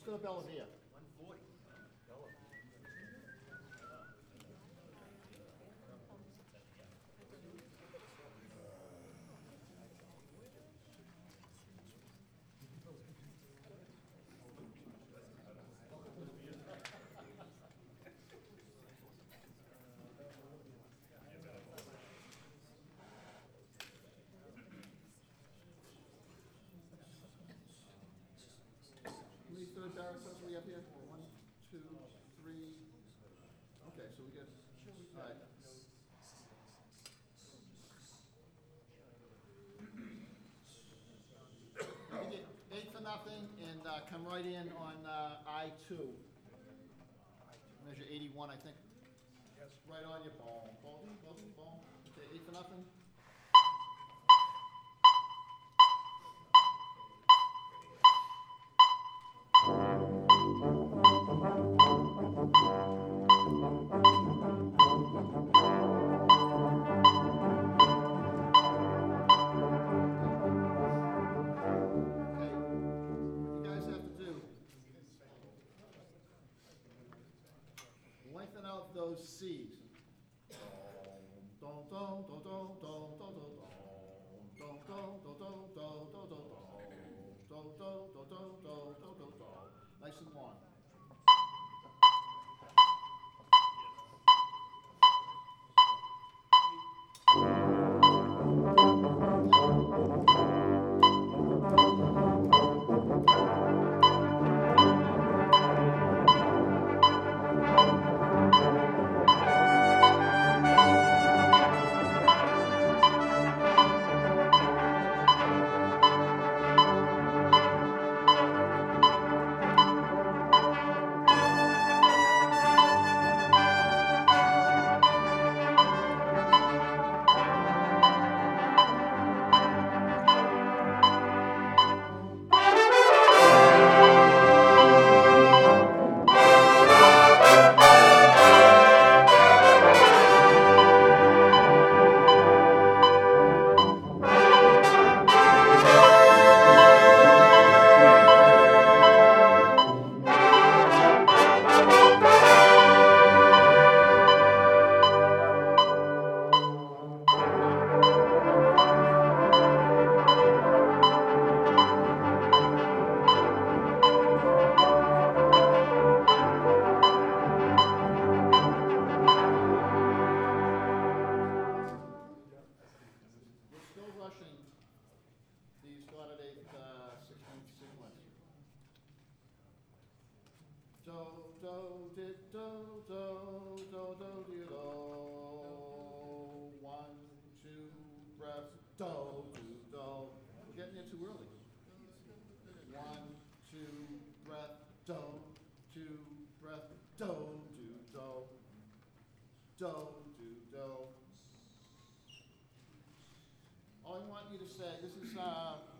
go to Bellavia. 140. How many third baritons do we have here? 1, 2, 3. Okay, so we get. All right. You get 8-0, and come right in on I2. Measure 81, I think. Yes. Right on your ball. Ball. Okay, 8-0. Okay, what you guys have to do, lengthen out those C's. Nice and long. We're still rushing these dotted 6-beat sequence. Do, do, did, do, do, do, do, do, do. 1, 2, breath, do, do, do. We're getting there too early. 1, 2, breath, do, 2, breath, do, do, do. Do, do, do. All I want you to say, this is